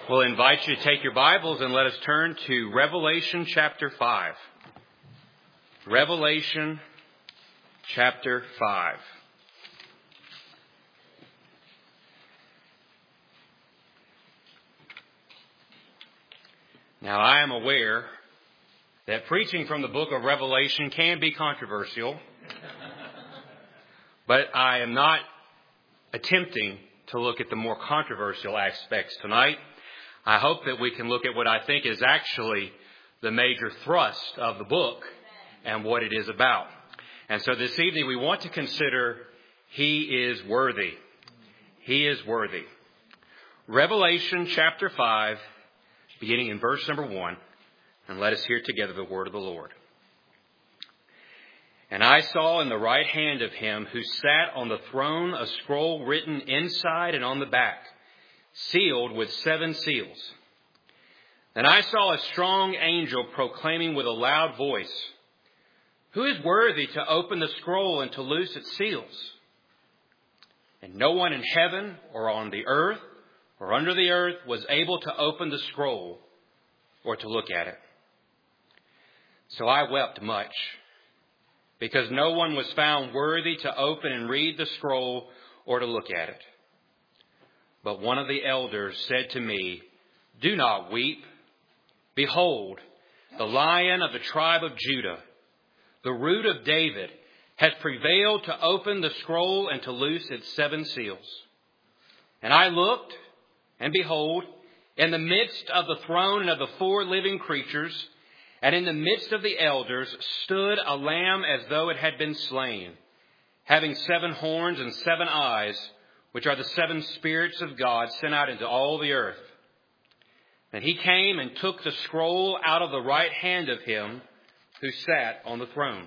We'll invite you to take your Bibles and let us turn to Revelation chapter 5. Revelation chapter 5. Now, I am aware that preaching from the book of Revelation can be controversial, but I am not attempting to look at the more controversial aspects tonight. I hope that we can look at what I think is actually the major thrust of the book and what it is about. And so this evening we want to consider He is worthy. He is worthy. Revelation chapter 5, beginning in verse number 1, and let us hear together the word of the Lord. And I saw in the right hand of him who sat on the throne a scroll written inside and on the back, sealed with 7 seals. Then I saw a strong angel proclaiming with a loud voice, "Who is worthy to open the scroll and to loose its seals?" And no one in heaven or on the earth or under the earth was able to open the scroll or to look at it. So I wept much, because no one was found worthy to open and read the scroll or to look at it. But one of the elders said to me, "Do not weep. Behold, the Lion of the tribe of Judah, the Root of David, has prevailed to open the scroll and to loose its 7 seals." And I looked, and behold, in the midst of the throne and of the 4 living creatures, and in the midst of the elders, stood a lamb as though it had been slain, having 7 horns and 7 eyes, which are the 7 spirits of God sent out into all the earth. And he came and took the scroll out of the right hand of him who sat on the throne.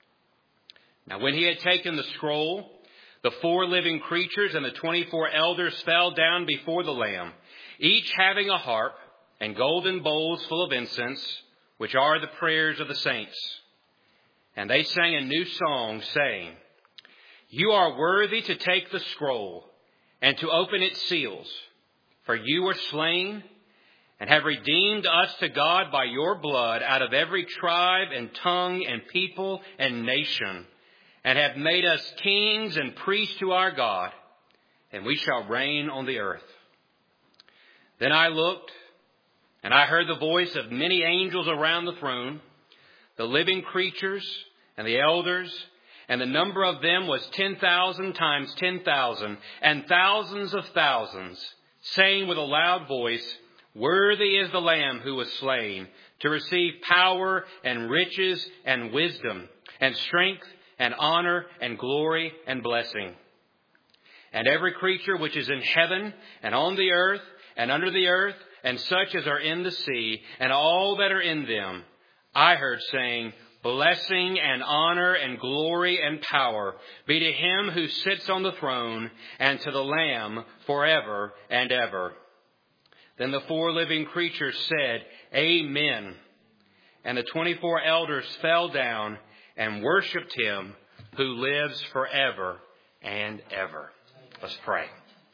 Now when he had taken the scroll, the 4 living creatures and the 24 elders fell down before the Lamb, each having a harp and golden bowls full of incense, which are the prayers of the saints. And they sang a new song, saying, "You are worthy to take the scroll and to open its seals, for you were slain and have redeemed us to God by your blood out of every tribe and tongue and people and nation, and have made us kings and priests to our God, and we shall reign on the earth." Then I looked, and I heard the voice of many angels around the throne, the living creatures and the elders, and the number of them was 10,000 times 10,000, and thousands of thousands, saying with a loud voice, "Worthy is the Lamb who was slain, to receive power and riches and wisdom and strength and honor and glory and blessing." And every creature which is in heaven and on the earth and under the earth, and such as are in the sea, and all that are in them, I heard saying, "Blessing and honor and glory and power be to him who sits on the throne and to the Lamb forever and ever." Then the 4 living creatures said, "Amen." And the 24 elders fell down and worshipped him who lives forever and ever. Let's pray.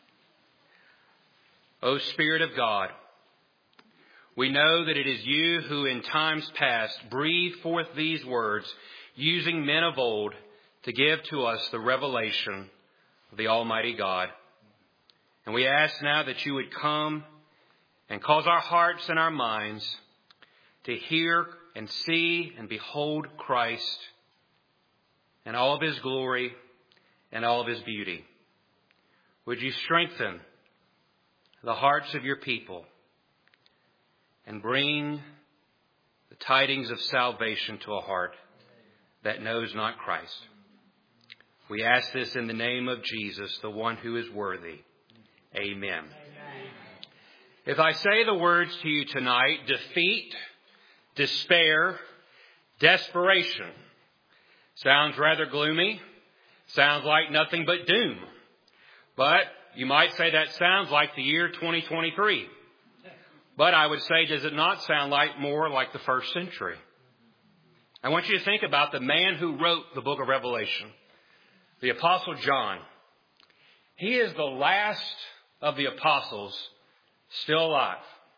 O Spirit of God, we know that it is you who in times past breathed forth these words, using men of old to give to us the revelation of the Almighty God. And we ask now that you would come and cause our hearts and our minds to hear and see and behold Christ and all of his glory and all of his beauty. Would you strengthen the hearts of your people and bring the tidings of salvation to a heart that knows not Christ. We ask this in the name of Jesus, the one who is worthy. Amen. Amen. If I say the words to you tonight, defeat, despair, desperation, sounds rather gloomy, sounds like nothing but doom. But you might say that sounds like the year 2023. But I would say, does it not sound like more like the first century? I want you to think about the man who wrote the book of Revelation, the Apostle John. He is the last of the apostles still alive.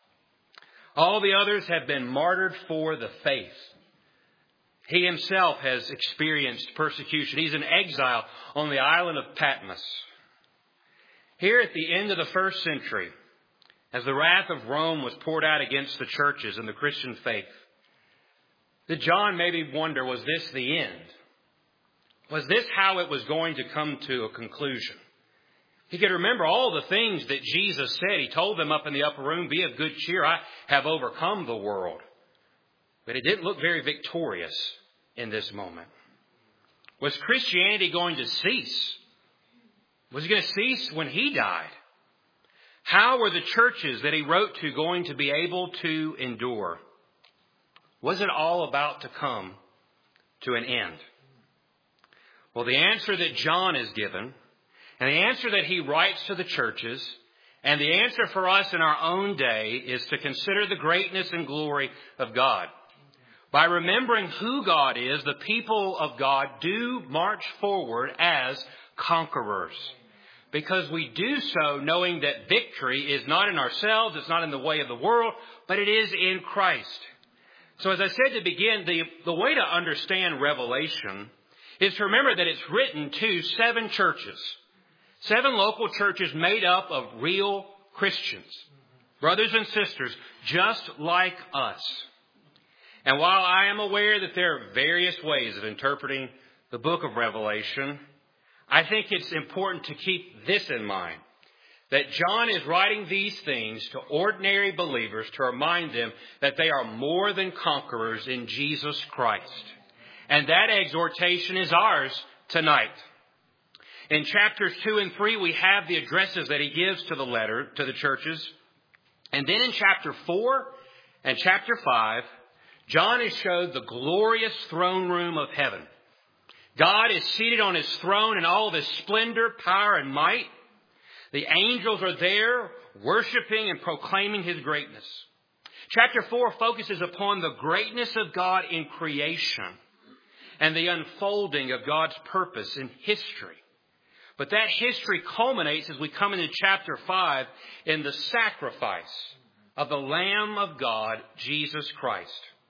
All the others have been martyred for the faith. He himself has experienced persecution. He's in exile on the island of Patmos. Here at the end of the first century, as the wrath of Rome was poured out against the churches and the Christian faith, did John maybe wonder, was this the end? Was this how it was going to come to a conclusion? He could remember all the things that Jesus said. He told them up in the upper room, be of good cheer, I have overcome the world. But it didn't look very victorious in this moment. Was Christianity going to cease? Was it going to cease when he died? How were the churches that he wrote to going to be able to endure? Was it all about to come to an end? Well, the answer that John is given, and the answer that he writes to the churches, and the answer for us in our own day is to consider the greatness and glory of God. By remembering who God is, the people of God do march forward as conquerors. Because we do so knowing that victory is not in ourselves, it's not in the way of the world, but it is in Christ. So as I said to begin, the way to understand Revelation is to remember that it's written to 7 churches. 7 local churches made up of real Christians. Brothers and sisters, just like us. And while I am aware that there are various ways of interpreting the book of Revelation, I think it's important to keep this in mind. That John is writing these things to ordinary believers to remind them that they are more than conquerors in Jesus Christ. And that exhortation is ours tonight. In chapters 2 and 3, we have the addresses that he gives to the letter to the churches. And then in chapter 4 and chapter 5, John is showed the glorious throne room of heaven. God is seated on his throne in all of his splendor, power, and might. The angels are there worshiping and proclaiming his greatness. Chapter 4 focuses upon the greatness of God in creation and the unfolding of God's purpose in history. But that history culminates as we come into chapter 5 in the sacrifice of the Lamb of God, Jesus Christ.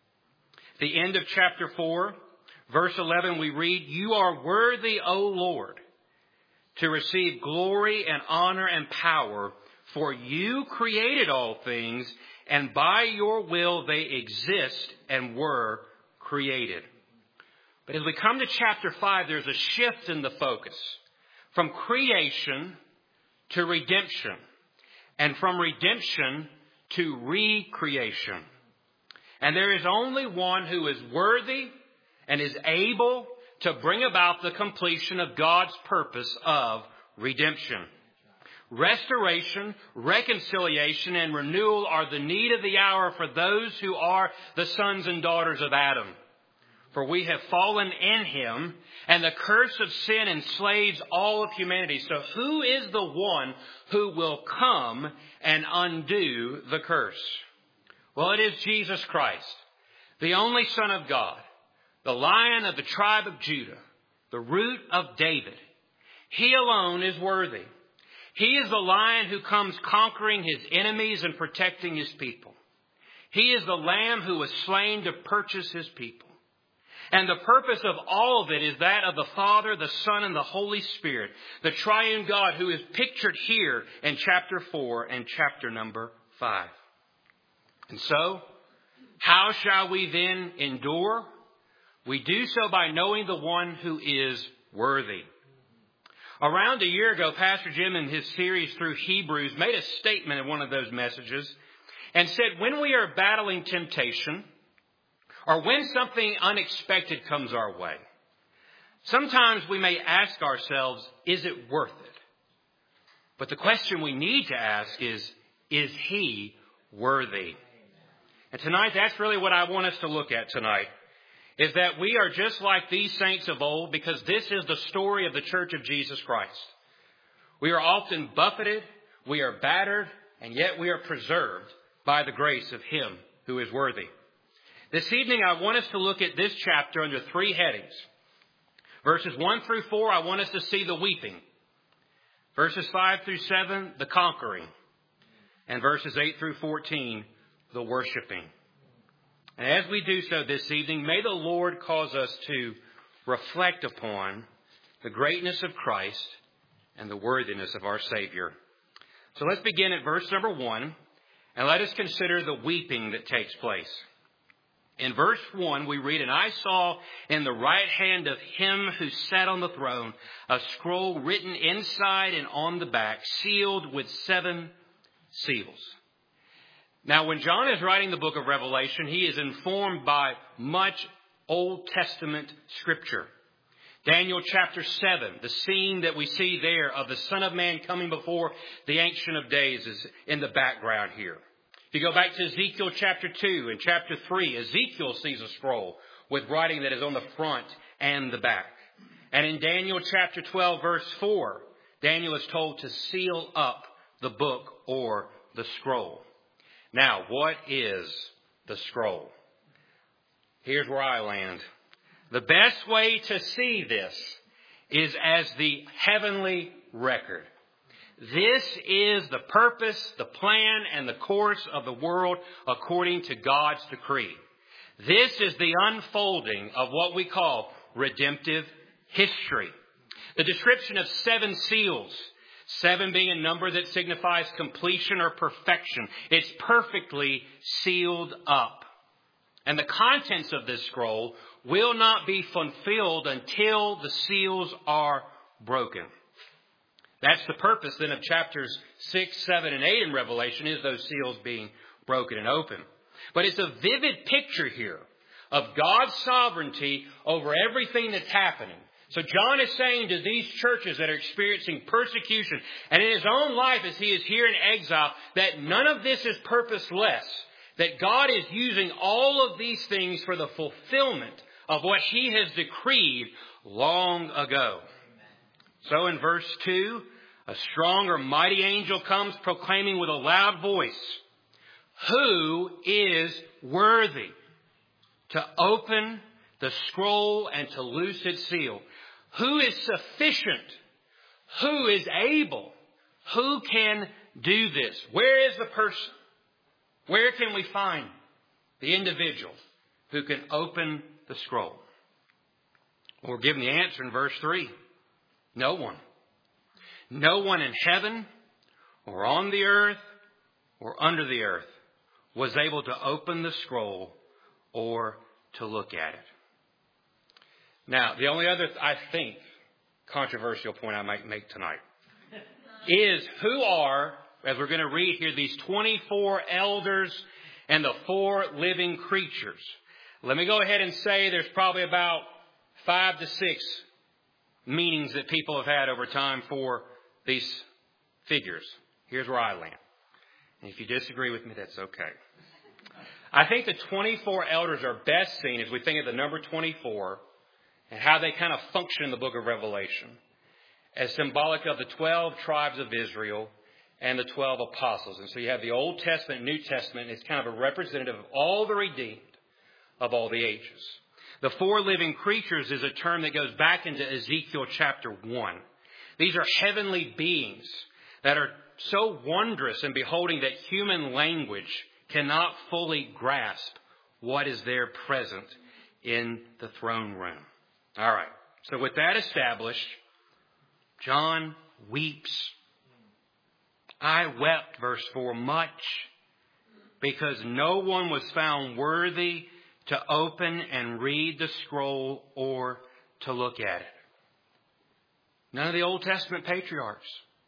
At the end of chapter 4, verse 11, we read, "You are worthy, O Lord, to receive glory and honor and power, for you created all things, and by your will they exist and were created." But as we come to chapter 5, there's a shift in the focus from creation to redemption, and from redemption to recreation. And there is only one who is worthy and is able to bring about the completion of God's purpose of redemption. Restoration, reconciliation, and renewal are the need of the hour for those who are the sons and daughters of Adam. For we have fallen in him, and the curse of sin enslaves all of humanity. So who is the one who will come and undo the curse? Well, it is Jesus Christ, the only Son of God, the Lion of the tribe of Judah, the root of David. He alone is worthy. He is the Lion who comes conquering his enemies and protecting his people. He is the Lamb who was slain to purchase his people. And the purpose of all of it is that of the Father, the Son, and the Holy Spirit, the triune God who is pictured here in chapter 4 and chapter number 5. And so, how shall we then endure? We do so by knowing the one who is worthy. Around a year ago, Pastor Jim in his series through Hebrews made a statement in one of those messages and said, when we are battling temptation, or when something unexpected comes our way, sometimes we may ask ourselves, is it worth it? But the question we need to ask is he worthy? And tonight, that's really what I want us to look at tonight, is that we are just like these saints of old, because this is the story of the Church of Jesus Christ. We are often buffeted, we are battered, and yet we are preserved by the grace of him who is worthy. This evening, I want us to look at this chapter under 3 headings. Verses 1 through 4, I want us to see the weeping. Verses 5 through 7, the conquering. And verses 8 through 14, the worshiping. And as we do so this evening, may the Lord cause us to reflect upon the greatness of Christ and the worthiness of our Savior. So let's begin at verse number 1, and let us consider the weeping that takes place. In verse 1, we read, "And I saw in the right hand of him who sat on the throne a scroll written inside and on the back, sealed with 7 seals." Now, when John is writing the book of Revelation, he is informed by much Old Testament scripture. Daniel chapter 7, the scene that we see there of the Son of Man coming before the Ancient of Days is in the background here. If you go back to Ezekiel chapter 2 and chapter 3, Ezekiel sees a scroll with writing that is on the front and the back. And in Daniel chapter 12, verse 4, Daniel is told to seal up the book or the scroll. Now, what is the scroll? Here's where I land. The best way to see this is as the heavenly record. This is the purpose, the plan, and the course of the world according to God's decree. This is the unfolding of what we call redemptive history. The description of 7 seals, 7 being a number that signifies completion or perfection. It's perfectly sealed up. And the contents of this scroll will not be fulfilled until the seals are broken. That's the purpose then of chapters 6, 7, and 8 in Revelation, is those seals being broken and open. But it's a vivid picture here of God's sovereignty over everything that's happening. So John is saying to these churches that are experiencing persecution, and in his own life as he is here in exile, that none of this is purposeless, that God is using all of these things for the fulfillment of what he has decreed long ago. So in verse 2, a strong or mighty angel comes proclaiming with a loud voice, "Who is worthy to open the scroll and to loose its seal? Who is sufficient? Who is able? Who can do this?" Where is the person? Where can we find the individual who can open the scroll? Well, we're given the answer in verse 3. No one. No one in heaven or on the earth or under the earth was able to open the scroll or to look at it. Now, the only other, I think, controversial point I might make tonight is who are, as we're going to read here, these 24 elders and the 4 living creatures. Let me go ahead and say there's probably about 5 to 6 meanings that people have had over time for these figures. Here's where I land. And if you disagree with me, that's okay. I think the 24 elders are best seen as we think of the number 24 and how they kind of function in the book of Revelation as symbolic of the 12 tribes of Israel and the 12 apostles. And so you have the Old Testament, New Testament. It's kind of a representative of all the redeemed of all the ages. The 4 living creatures is a term that goes back into Ezekiel chapter 1. These are heavenly beings that are so wondrous in beholding that human language cannot fully grasp what is there present in the throne room. All right. So with that established, John weeps. "I wept," verse 4, "much, because no one was found worthy to open and read the scroll or to look at it." None of the Old Testament patriarchs.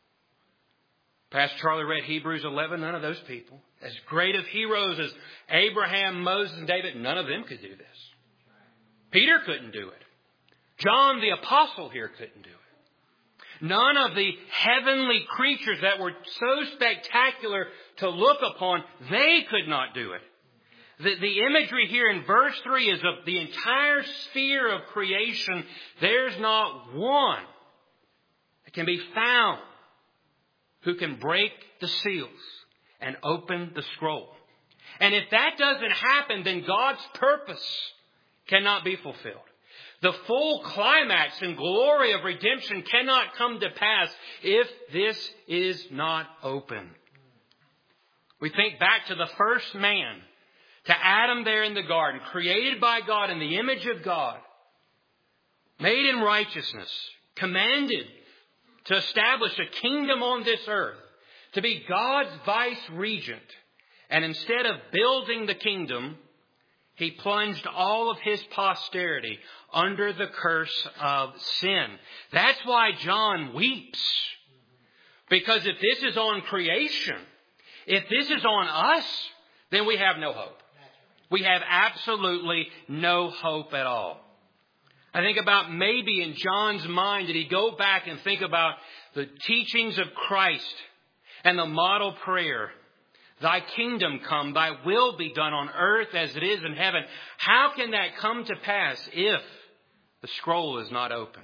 Pastor Charlie read Hebrews 11. None of those people. As great of heroes as Abraham, Moses, and David, none of them could do this. Peter couldn't do it. John the apostle here couldn't do it. None of the heavenly creatures that were so spectacular to look upon, they could not do it. The imagery here in verse 3 is of the entire sphere of creation. There's not one that can be found who can break the seals and open the scroll. And if that doesn't happen, then God's purpose cannot be fulfilled. The full climax and glory of redemption cannot come to pass if this is not open. We think back to the first man, to Adam there in the garden, created by God in the image of God, made in righteousness, commanded to establish a kingdom on this earth, to be God's vice regent. And instead of building the kingdom, he plunged all of his posterity under the curse of sin. That's why John weeps. Because if this is on creation, if this is on us, then we have no hope. We have absolutely no hope at all. I think about maybe in John's mind, did he go back and think about the teachings of Christ and the model prayer? Thy kingdom come, thy will be done on earth as it is in heaven. How can that come to pass if the scroll is not open?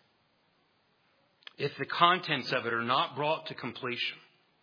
If the contents of it are not brought to completion?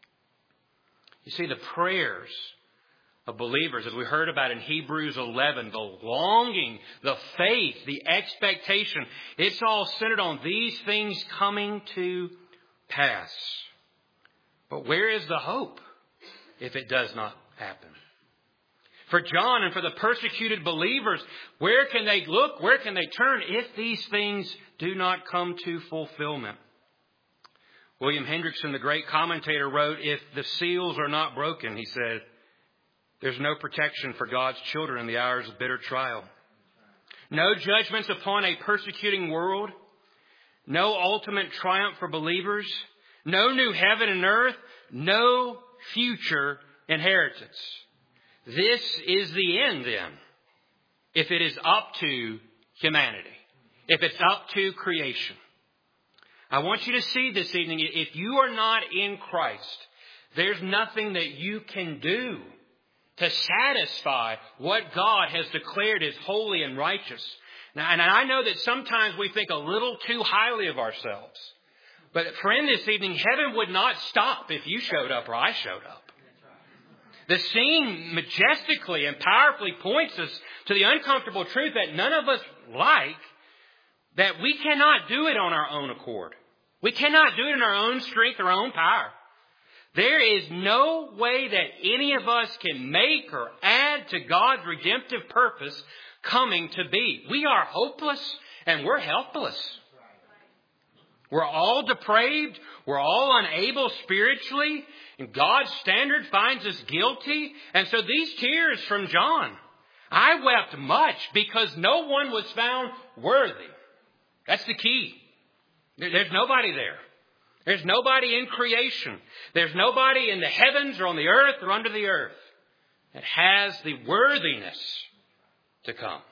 You see, the prayers of believers, as we heard about in Hebrews 11, the longing, the faith, the expectation, it's all centered on these things coming to pass. But where is the hope if it does not happen? For John and for the persecuted believers, where can they look? Where can they turn if these things do not come to fulfillment? William Hendrickson, the great commentator, wrote, if the seals are not broken, he said, there's no protection for God's children in the hours of bitter trial. No judgments upon a persecuting world. No ultimate triumph for believers. No new heaven and earth. No future inheritance. This is the end then, if it is up to humanity, if it's up to creation. I want you to see this evening, if you are not in Christ, there's nothing that you can do to satisfy what God has declared as holy and righteous. Now, and I know that sometimes we think a little too highly of ourselves. But friend, this evening, heaven would not stop if you showed up or I showed up. The scene majestically and powerfully points us to the uncomfortable truth that none of us like, that we cannot do it on our own accord. We cannot do it in our own strength or our own power. There is no way that any of us can make or add to God's redemptive purpose coming to be. We are hopeless and we're helpless. We're all depraved. We're all unable spiritually. And God's standard finds us guilty. And so these tears from John, I wept much because no one was found worthy. That's the key. There's nobody there. There's nobody in creation. There's nobody in the heavens or on the earth or under the earth that has the worthiness to come.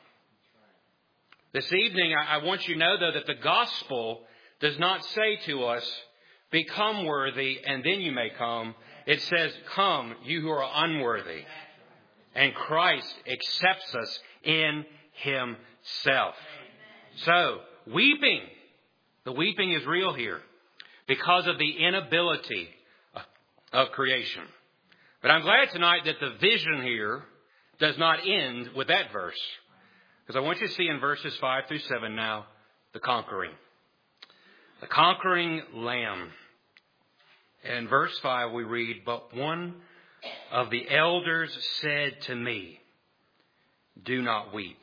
This evening, I want you to know, though, that the gospel does not say to us, become worthy and then you may come. It says, come, you who are unworthy. And Christ accepts us in himself. So, weeping. The weeping is real here because of the inability of creation. But I'm glad tonight that the vision here does not end with that verse. Because I want you to see in verses 5 through 7 now, the conquering. The conquering lamb. And in verse 5 we read, but one of the elders said to me, do not weep.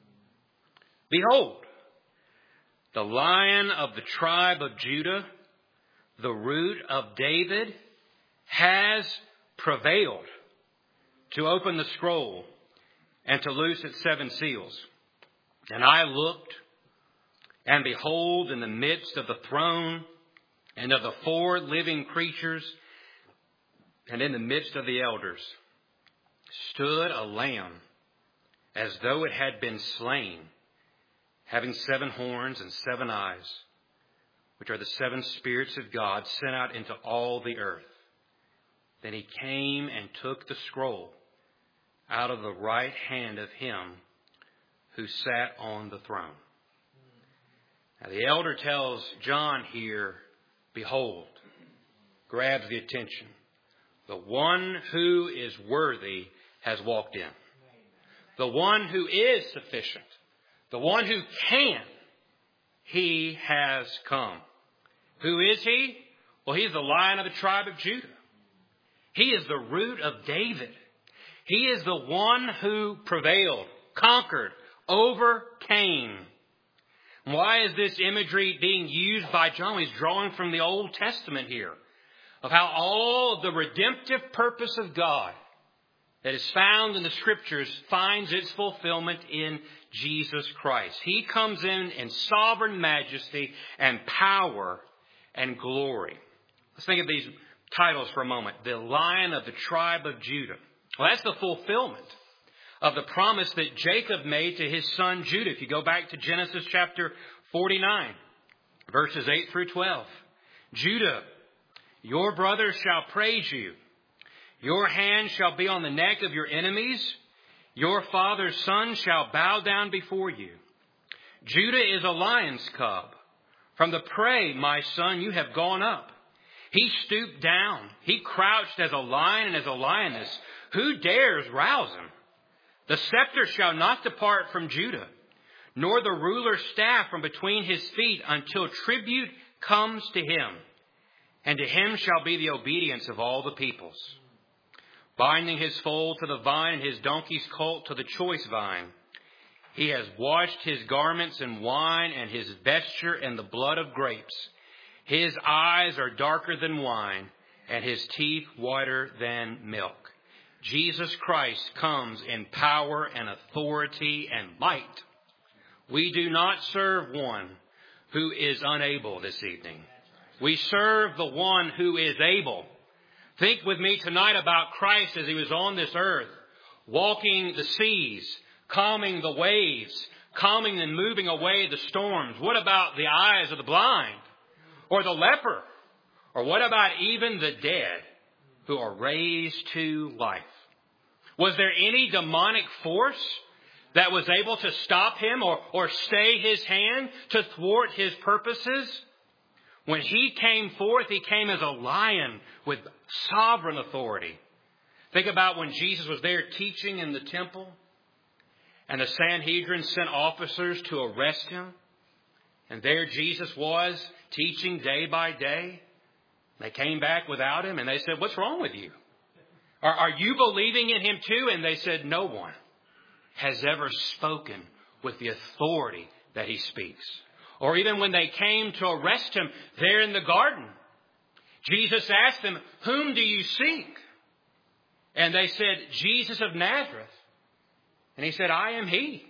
Behold, the Lion of the tribe of Judah, the Root of David, has prevailed to open the scroll and to loose its 7 seals. And I looked, and behold, in the midst of the throne and of the 4 living creatures, and in the midst of the elders, stood a lamb as though it had been slain, having 7 horns and 7 eyes, which are the 7 spirits of God sent out into all the earth. Then he came and took the scroll out of the right hand of him who sat on the throne. Now the elder tells John here, behold, grabs the attention. The one who is worthy has walked in. The one who is sufficient. The one who can. He has come. Who is he? Well, he's the Lion of the tribe of Judah. He is the root of David. He is the one who prevailed, conquered, overcame. Why is this imagery being used by John? He's drawing from the Old Testament here of how all of the redemptive purpose of God that is found in the Scriptures finds its fulfillment in Jesus Christ. He comes in sovereign majesty and power and glory. Let's think of these titles for a moment. The Lion of the tribe of Judah. Well, that's the fulfillment of the promise that Jacob made to his son Judah. If you go back to Genesis chapter 49, verses 8 through 12. Judah, your brothers shall praise you. Your hand shall be on the neck of your enemies. Your father's son shall bow down before you. Judah is a lion's cub. From the prey, my son, you have gone up. He stooped down. He crouched as a lion and as a lioness. Who dares rouse him? The scepter shall not depart from Judah, nor the ruler's staff from between his feet, until tribute comes to him. And to him shall be the obedience of all the peoples. Binding his foal to the vine and his donkey's colt to the choice vine. He has washed his garments in wine and his vesture in the blood of grapes. His eyes are darker than wine and his teeth whiter than milk. Jesus Christ comes in power and authority and might. We do not serve one who is unable this evening. We serve the one who is able. Think with me tonight about Christ as he was on this earth, walking the seas, calming the waves, calming and moving away the storms. What about the eyes of the blind or the leper? Or what about even the dead who are raised to life? Was there any demonic force that was able to stop him or stay his hand to thwart his purposes? When he came forth, he came as a lion with sovereign authority. Think about when Jesus was there teaching in the temple and the Sanhedrin sent officers to arrest him. And there Jesus was teaching day by day. They came back without him and they said, "What's wrong with you? Are you believing in him too?" And they said, "No one has ever spoken with the authority that he speaks." Or even when they came to arrest him there in the garden, Jesus asked them, "Whom do you seek?" And they said, "Jesus of Nazareth." And he said, "I am he."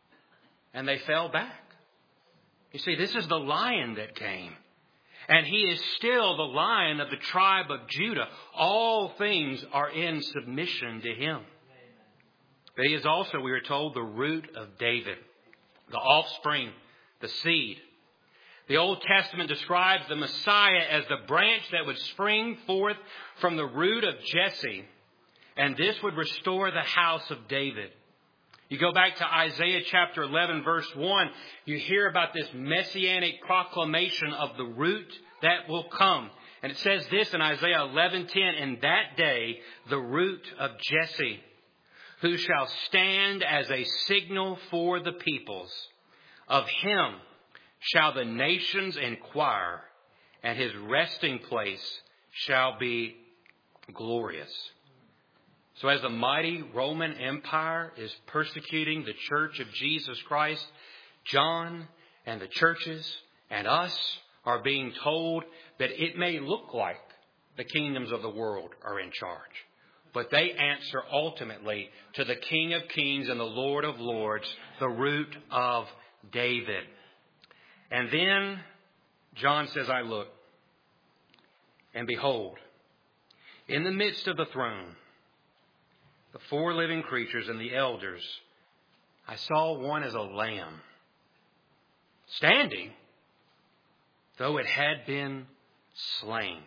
And they fell back. You see, this is the lion that came. And he is still the Lion of the tribe of Judah. All things are in submission to him. But he is also, we are told, the root of David, the offspring, the seed. The Old Testament describes the Messiah as the branch that would spring forth from the root of Jesse. And this would restore the house of David. You go back to Isaiah chapter 11, verse 1, you hear about this messianic proclamation of the root that will come. And it says this in Isaiah 11:10, "In that day, the root of Jesse, who shall stand as a signal for the peoples, of him shall the nations inquire, and his resting place shall be glorious." So as the mighty Roman Empire is persecuting the church of Jesus Christ, John and the churches and us are being told that it may look like the kingdoms of the world are in charge, but they answer ultimately to the King of Kings and the Lord of Lords, the root of David. And then John says, "I looked, and behold, in the midst of the throne, the four living creatures and the elders, I saw one as a lamb, standing, though it had been slain."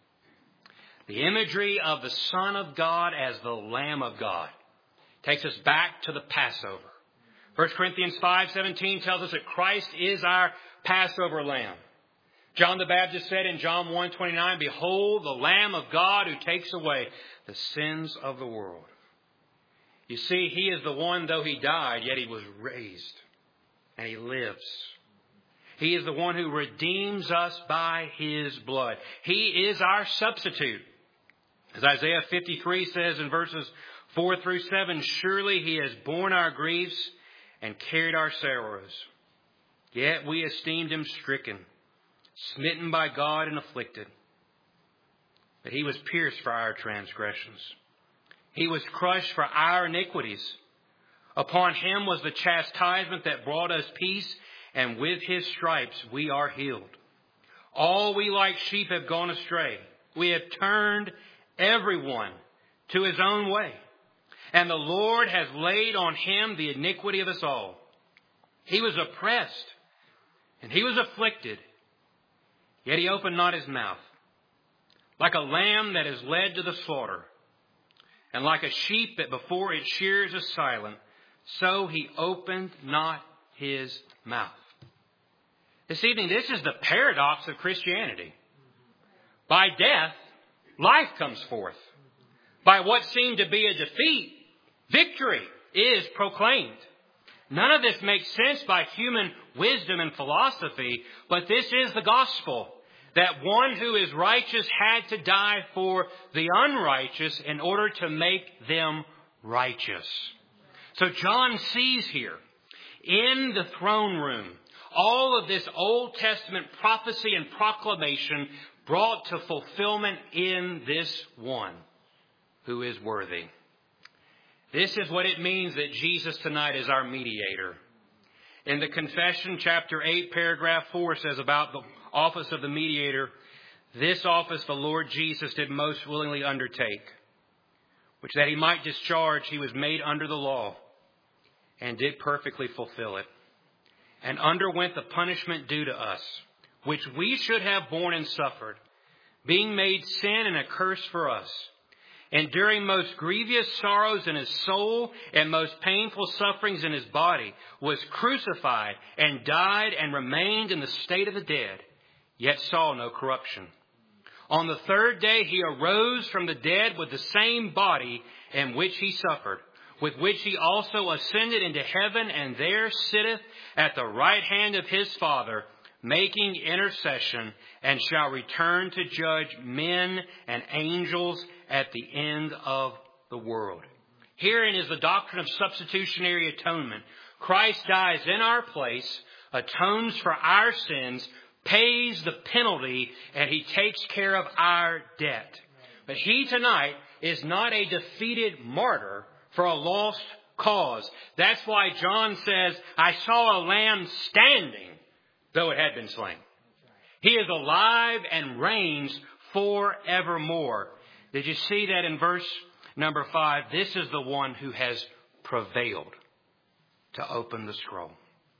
The imagery of the Son of God as the Lamb of God takes us back to the Passover. 1 Corinthians 5:17 tells us that Christ is our Passover lamb. John the Baptist said in John 1:29, "Behold, the Lamb of God who takes away the sins of the world." You see, he is the one, though he died, yet he was raised and he lives. He is the one who redeems us by his blood. He is our substitute. As Isaiah 53 says in verses 4 through 7, surely he has borne our griefs and carried our sorrows. Yet we esteemed him stricken, smitten by God and afflicted. But he was pierced for our transgressions. He was crushed for our iniquities. Upon him was the chastisement that brought us peace, and with his stripes we are healed. All we like sheep have gone astray. We have turned everyone to his own way. And the Lord has laid on him the iniquity of us all. He was oppressed and he was afflicted, yet he opened not his mouth. Like a lamb that is led to the slaughter, and like a sheep that before its shears is silent, so he opened not his mouth. This evening, this is the paradox of Christianity. By death, life comes forth. By what seemed to be a defeat, victory is proclaimed. None of this makes sense by human wisdom and philosophy, but this is the gospel. That one who is righteous had to die for the unrighteous in order to make them righteous. So John sees here in the throne room all of this Old Testament prophecy and proclamation brought to fulfillment in this one who is worthy. This is what it means that Jesus tonight is our mediator. In the Confession, chapter 8, paragraph 4 says about the office of the mediator, this office the Lord Jesus did most willingly undertake, which that he might discharge, he was made under the law and did perfectly fulfill it, and underwent the punishment due to us, which we should have borne and suffered, being made sin and a curse for us, enduring most grievous sorrows in his soul and most painful sufferings in his body, was crucified and died and remained in the state of the dead, yet saw no corruption. On the third day he arose from the dead with the same body in which he suffered, with which he also ascended into heaven, and there sitteth at the right hand of his Father, making intercession, and shall return to judge men and angels at the end of the world. Herein is the doctrine of substitutionary atonement. Christ dies in our place, atones for our sins, pays the penalty, and he takes care of our debt. But he tonight is not a defeated martyr for a lost cause. That's why John says, I saw a lamb standing, though it had been slain. He is alive and reigns forevermore. Did you see that in verse number 5? This is the one who has prevailed to open the scroll.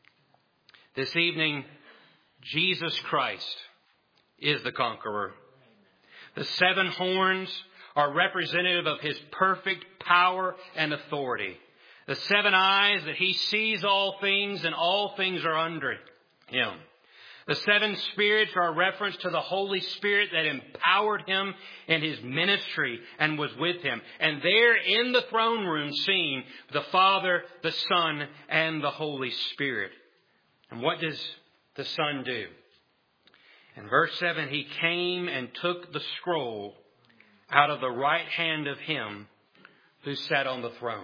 This evening, Jesus Christ is the conqueror. The 7 horns are representative of his perfect power and authority. The 7 eyes, that he sees all things and all things are under him. The 7 spirits are a reference to the Holy Spirit that empowered him in his ministry and was with him. And there in the throne room seen the Father, the Son, and the Holy Spirit. And what does the Son do? In verse 7, he came and took the scroll out of the right hand of him who sat on the throne.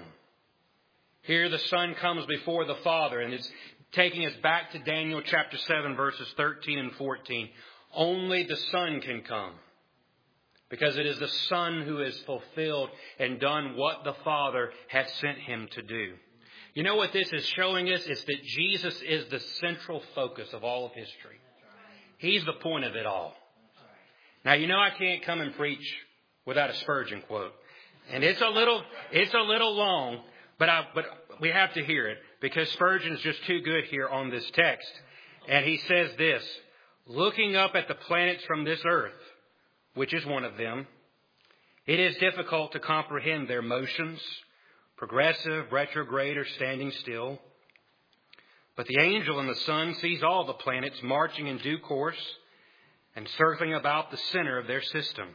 Here the Son comes before the Father, and it's taking us back to Daniel chapter 7, verses 13 and 14. Only the Son can come, because it is the Son who has fulfilled and done what the Father had sent him to do. You know what this is showing us? Is that Jesus is the central focus of all of history. He's the point of it all. Now, you know I can't come and preach without a Spurgeon quote. And it's a little long, but we have to hear it, because Spurgeon's just too good here on this text. And he says this, looking up at the planets from this earth, which is one of them, it is difficult to comprehend their motions, progressive, retrograde, or standing still. But the angel in the sun sees all the planets marching in due course and circling about the center of their system.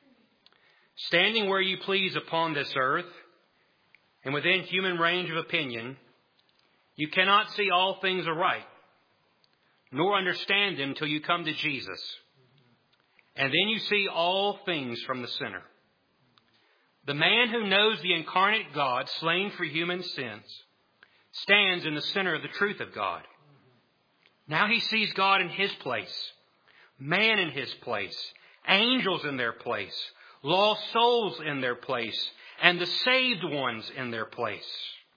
Standing where you please upon this earth, and within human range of opinion, you cannot see all things aright, nor understand them till you come to Jesus. And then you see all things from the center. the man who knows the incarnate God slain for human sins, stands in the center of the truth of God. Now he sees God in his place, man in his place, angels in their place, lost souls in their place, and the saved ones in their place.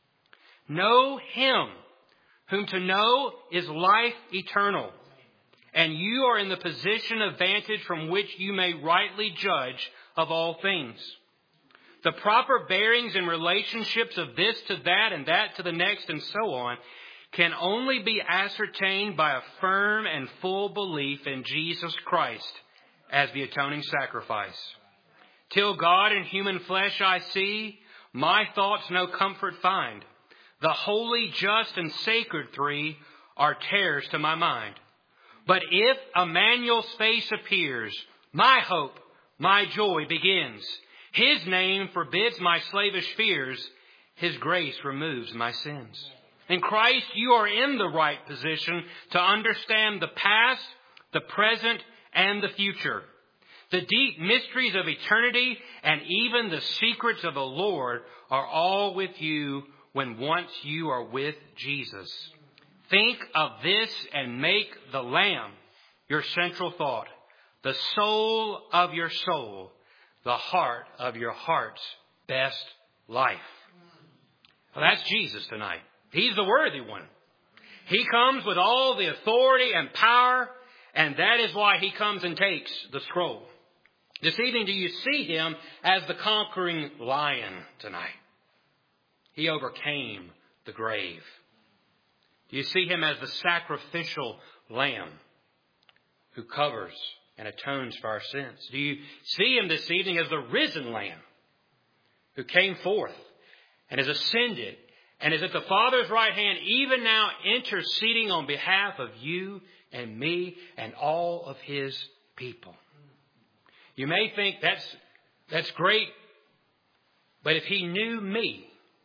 Know him, whom to know is life eternal. And you are in the position of vantage from which you may rightly judge of all things. The proper bearings and relationships of this to that and that to the next and so on can only be ascertained by a firm and full belief in Jesus Christ as the atoning sacrifice. Till God in human flesh I see, my thoughts no comfort find. The holy, just, and sacred three are terrors to my mind. But if Emmanuel's face appears, my hope, my joy begins. His name forbids my slavish fears. His grace removes my sins. In Christ, you are in the right position to understand the past, the present, and the future. The deep mysteries of eternity and even the secrets of the Lord are all with you when once you are with Jesus. Think of this and make the Lamb your central thought, the soul of your soul, the heart of your heart's best life. Well, that's Jesus tonight. He's the worthy one. He comes with all the authority and power, and that is why he comes and takes the scroll. This evening, do you see him as the conquering lion tonight? He overcame the grave. Do you see him as the sacrificial lamb who covers and atones for our sins? Do you see him this evening as the risen lamb who came forth and has ascended and is at the Father's right hand, even now interceding on behalf of you and me and all of his people? You may think that's great, but if he knew me,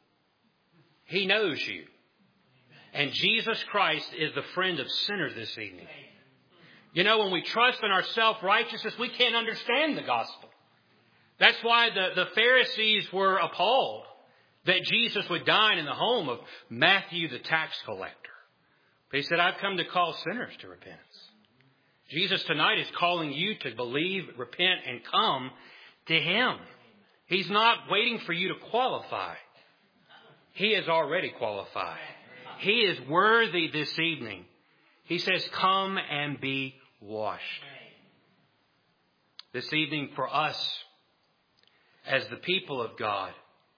he knows you. And Jesus Christ is the friend of sinners this evening. You know, when we trust in our self-righteousness, we can't understand the gospel. That's why the Pharisees were appalled that Jesus would dine in the home of Matthew the tax collector. But he said, I've come to call sinners to repentance. Jesus tonight is calling you to believe, repent, and come to him. He's not waiting for you to qualify. He is already qualified. He is worthy this evening. He says, come and be washed. This evening for us, as the people of God,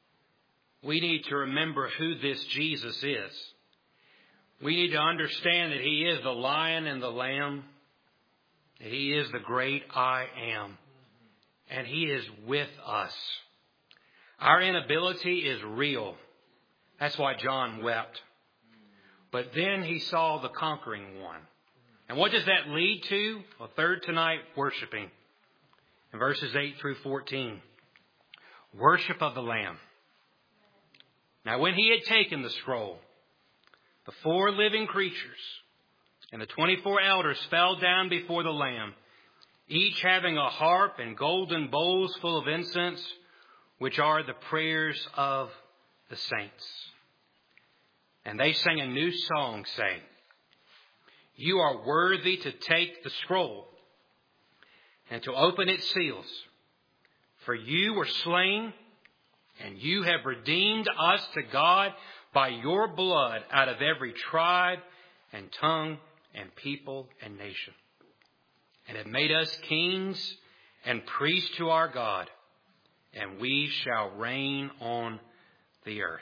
we need to remember who this Jesus is. We need to understand that he is the lion and the lamb, that he is the great I am, and he is with us. Our inability is real. That's why John wept. But then he saw the conquering one. And what does that lead to? Well, third tonight, worshiping. In verses 8 through 14. Worship of the Lamb. Now when he had taken the scroll, the 4 living creatures and the 24 elders fell down before the Lamb, each having a harp and golden bowls full of incense, which are the prayers of the saints. And they sang a new song, saying, you are worthy to take the scroll and to open its seals. For you were slain, and you have redeemed us to God by your blood out of every tribe and tongue and people and nation, and have made us kings and priests to our God, and we shall reign on the earth.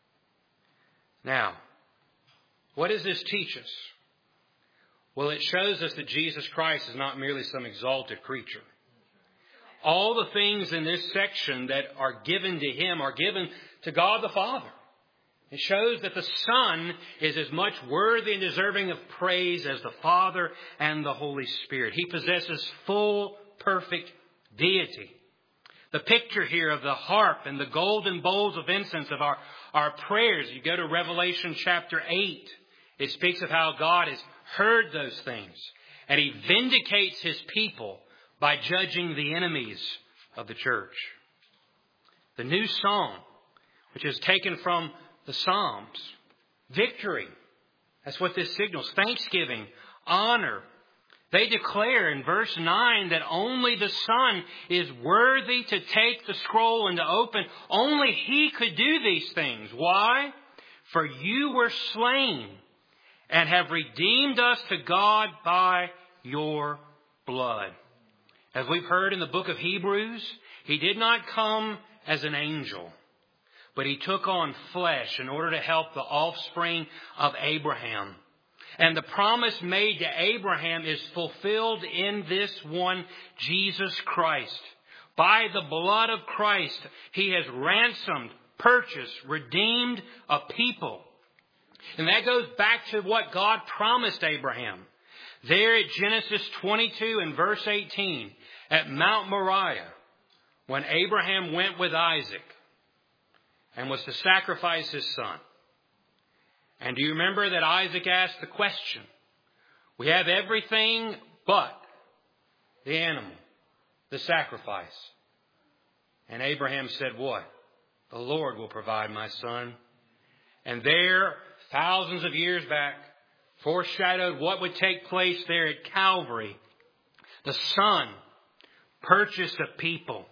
Now, what does this teach us? Well, it shows us that Jesus Christ is not merely some exalted creature. All the things in this section that are given to him are given to God the Father. It shows that the Son is as much worthy and deserving of praise as the Father and the Holy Spirit. He possesses full, perfect deity. The picture here of the harp and the golden bowls of incense of our prayers. You go to Revelation chapter 8. It speaks of how God has heard those things. And he vindicates his people by judging the enemies of the church. The new song, which is taken from the Psalms. Victory. That's what this signals. Thanksgiving. Honor. They declare in verse 9 that only the Son is worthy to take the scroll and to open. Only He could do these things. Why? For you were slain and have redeemed us to God by your blood. As we've heard in the book of Hebrews, He did not come as an angel, but He took on flesh in order to help the offspring of Abraham. And the promise made to Abraham is fulfilled in this one, Jesus Christ. By the blood of Christ, He has ransomed, purchased, redeemed a people. And that goes back to what God promised Abraham. There at Genesis 22 and verse 18, at Mount Moriah, when Abraham went with Isaac and was to sacrifice his son. And do you remember that Isaac asked the question? We have everything but the animal, the sacrifice. And Abraham said, what? The Lord will provide, my son. And there, thousands of years back, foreshadowed what would take place there at Calvary. The Son purchased a people.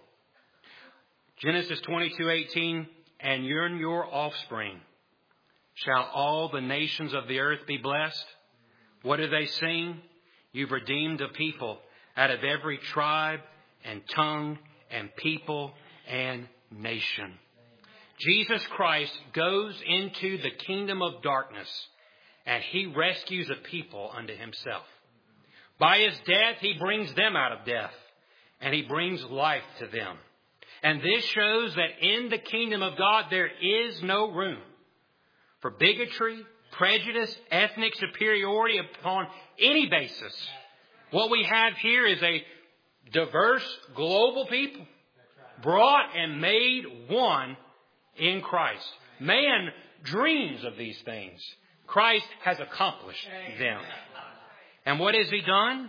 Genesis 22:18, and in your offspring shall all the nations of the earth be blessed. What do they sing? You've redeemed a people out of every tribe and tongue and people and nation. Jesus Christ goes into the kingdom of darkness and He rescues a people unto Himself. By His death, He brings them out of death and He brings life to them. And this shows that in the kingdom of God, there is no room for bigotry, prejudice, ethnic superiority upon any basis. What we have here is a diverse global people brought and made one in Christ. Man dreams of these things. Christ has accomplished them. And what has He done?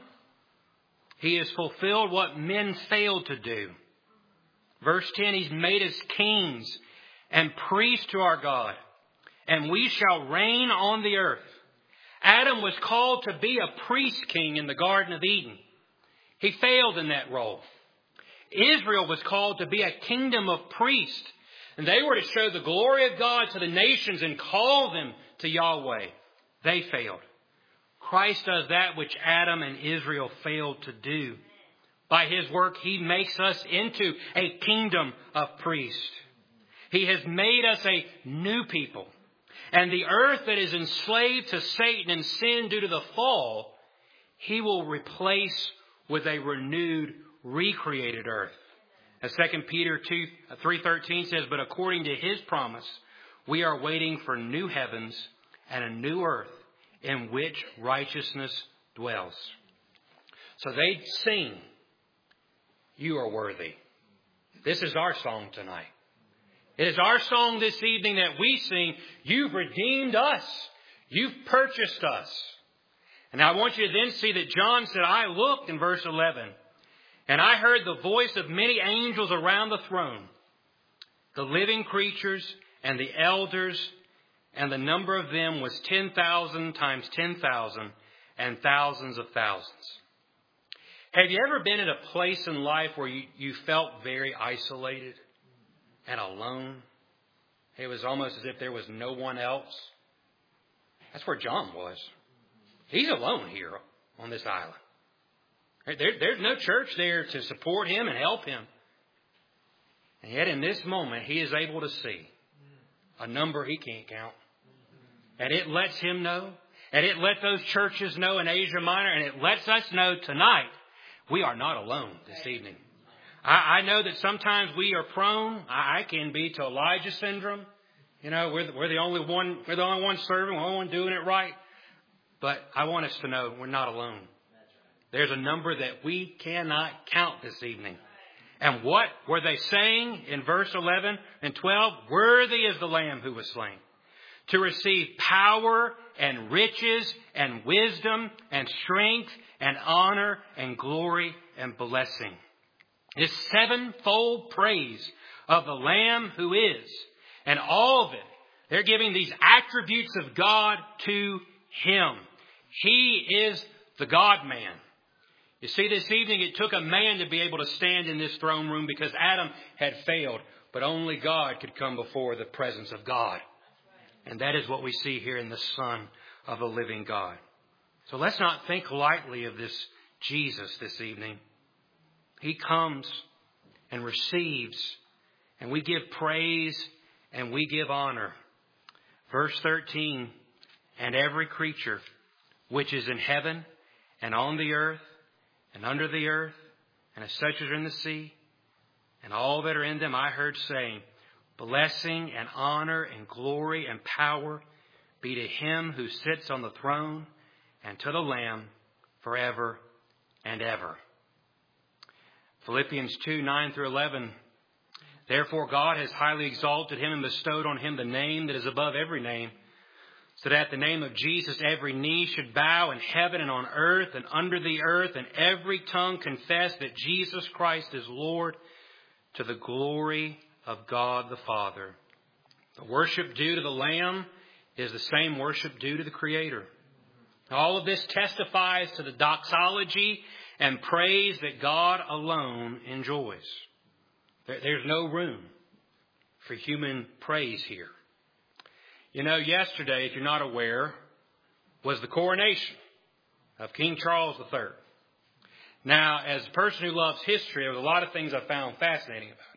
He has fulfilled what men failed to do. Verse 10, He's made us kings and priests to our God, and we shall reign on the earth. Adam was called to be a priest king in the Garden of Eden. He failed in that role. Israel was called to be a kingdom of priests, and they were to show the glory of God to the nations and call them to Yahweh. They failed. Christ does that which Adam and Israel failed to do. By His work, He makes us into a kingdom of priests. He has made us a new people. And the earth that is enslaved to Satan and sin due to the fall, He will replace with a renewed, recreated earth. As 2 Peter 3:13 says, but according to His promise, we are waiting for new heavens and a new earth in which righteousness dwells. So they sing, you are worthy. This is our song tonight. It is our song this evening that we sing, you've redeemed us. You've purchased us. And I want you to then see that John said, I looked in verse 11, and I heard the voice of many angels around the throne, the living creatures and the elders, and the number of them was 10,000 times 10,000 and thousands of thousands. Have you ever been in a place in life where you felt very isolated and alone? It was almost as if there was no one else. That's where John was. He's alone here on this island. There's no church there to support him and help him. And yet in this moment, he is able to see a number he can't count. And it lets him know. And it let those churches know in Asia Minor. And it lets us know tonight we are not alone this evening. I know that sometimes we are prone, I can be, to Elijah syndrome. You know, we're the only one serving, we're the only one doing it right. But I want us to know we're not alone. There's a number that we cannot count this evening. And what were they saying in verse 11 and 12? Worthy is the Lamb who was slain to receive power and riches and wisdom and strength and honor and glory and blessing. This sevenfold praise of the Lamb who is. And all of it, they're giving these attributes of God to Him. He is the God-man. You see, this evening it took a man to be able to stand in this throne room because Adam had failed. But only God could come before the presence of God. And that is what we see here in the Son of the living God. So let's not think lightly of this Jesus this evening. He comes and receives, and we give praise and we give honor. Verse 13, and every creature which is in heaven and on the earth and under the earth and as such as are in the sea and all that are in them, I heard saying, blessing and honor and glory and power be to Him who sits on the throne and to the Lamb forever and ever. Philippians 2, 9 through 11. Therefore God has highly exalted Him and bestowed on Him the name that is above every name, so that at the name of Jesus every knee should bow in heaven and on earth and under the earth, and every tongue confess that Jesus Christ is Lord, to the glory of God the Father. The worship due to the Lamb is the same worship due to the Creator. All of this testifies to the doxology and praise that God alone enjoys. There's no room for human praise here. You know, yesterday, if you're not aware, was the coronation of King Charles III. Now, as a person who loves history, there was a lot of things I found fascinating about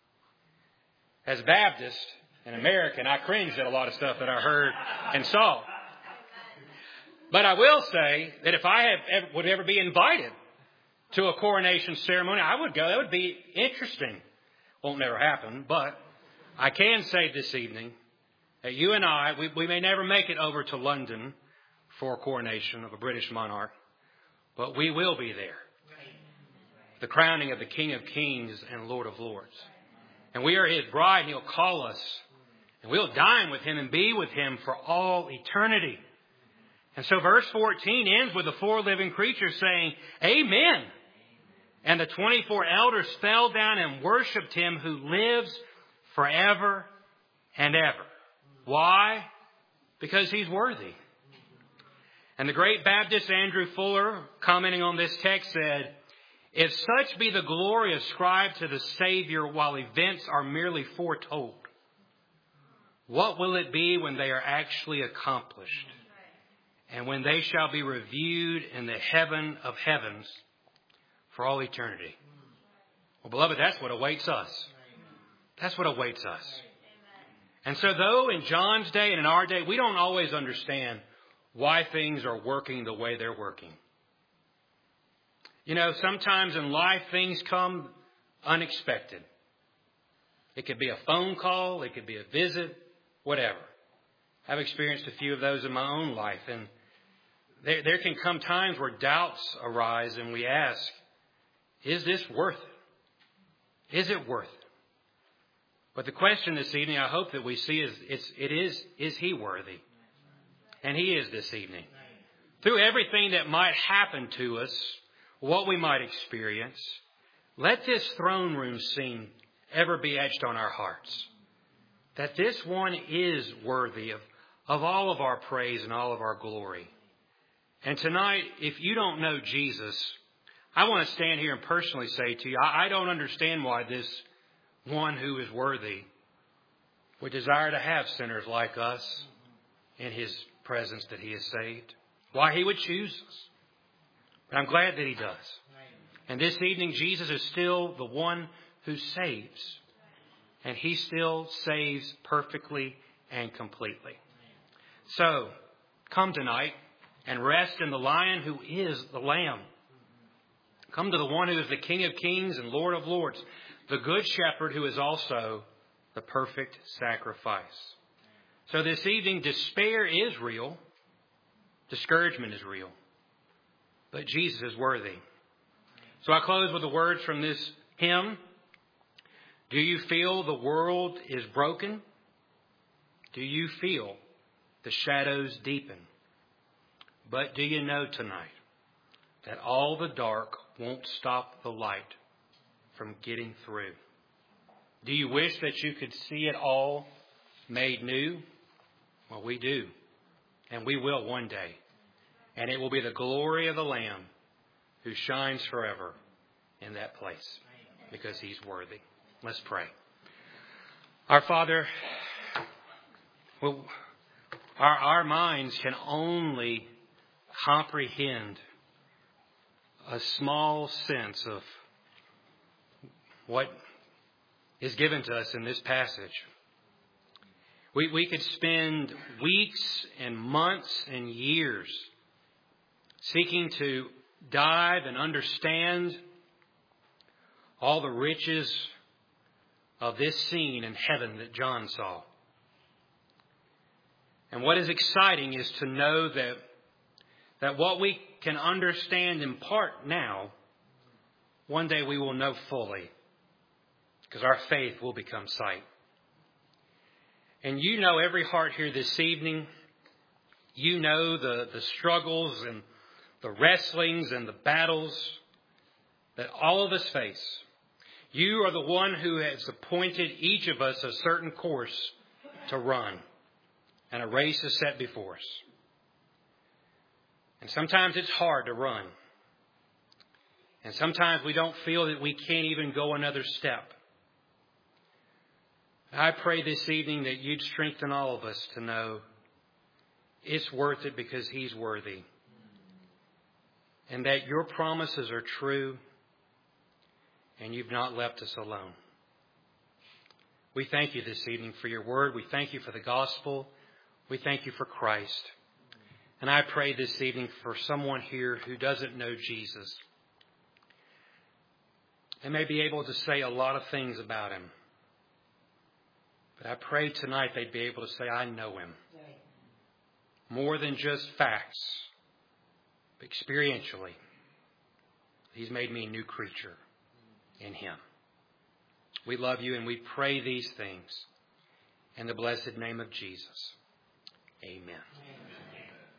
it. As a Baptist and American, I cringed at a lot of stuff that I heard and saw. But I will say that if I would ever be invited to a coronation ceremony, I would go. That would be interesting. Won't never happen, but I can say this evening that you and I, we may never make it over to London for a coronation of a British monarch, but we will be there. The crowning of the King of Kings and Lord of Lords. And we are His bride, and He'll call us, and we'll dine with Him and be with Him for all eternity. And so verse 14 ends with the four living creatures saying, Amen. And the 24 elders fell down and worshipped Him who lives forever and ever. Why? Because He's worthy. And the great Baptist Andrew Fuller, commenting on this text, said, if such be the glory ascribed to the Savior while events are merely foretold, what will it be when they are actually accomplished? And when they shall be reviewed in the heaven of heavens for all eternity. Well, beloved, that's what awaits us. That's what awaits us. And so though in John's day and in our day, we don't always understand why things are working the way they're working. You know, sometimes in life things come unexpected. It could be a phone call. It could be a visit, whatever. I've experienced a few of those in my own life. And there can come times where doubts arise and we ask, is this worth it? Is it worth it? But the question this evening, I hope that we see is He worthy? And He is this evening. Through everything that might happen to us, what we might experience, let this throne room scene ever be etched on our hearts. That this one is worthy of all of our praise and all of our glory. And tonight, if you don't know Jesus, I want to stand here and personally say to you, I don't understand why this one who is worthy would desire to have sinners like us in His presence that He has saved. Why He would choose us. But I'm glad that He does. And this evening, Jesus is still the one who saves. And He still saves perfectly and completely. So, come tonight and rest in the Lion who is the Lamb. Come to the one who is the King of Kings and Lord of Lords, the Good Shepherd who is also the perfect sacrifice. So this evening, despair is real. Discouragement is real. But Jesus is worthy. So I close with the words from this hymn. Do you feel the world is broken? Do you feel the shadows deepen? But do you know tonight that all the dark won't stop the light from getting through? Do you wish that you could see it all made new? Well, we do. And we will one day. And it will be the glory of the Lamb who shines forever in that place because He's worthy. Let's pray. Our Father, well, our minds can only comprehend a small sense of what is given to us in this passage. We could spend weeks and months and years seeking to dive and understand all the riches of this scene in heaven that John saw. And what is exciting is to know that what we can understand in part now, one day we will know fully, because our faith will become sight. And you know every heart here this evening. You know the struggles and the wrestlings and the battles that all of us face. You are the one who has appointed each of us a certain course to run, and a race is set before us. And sometimes it's hard to run. And sometimes we don't feel that we can't even go another step. I pray this evening that you'd strengthen all of us to know it's worth it because He's worthy. And that your promises are true and you've not left us alone. We thank you this evening for your word. We thank you for the gospel. We thank you for Christ. And I pray this evening for someone here who doesn't know Jesus. They may be able to say a lot of things about Him. But I pray tonight they'd be able to say, I know Him. More than just facts, but experientially. He's made me a new creature in Him. We love you and we pray these things in the blessed name of Jesus. Amen.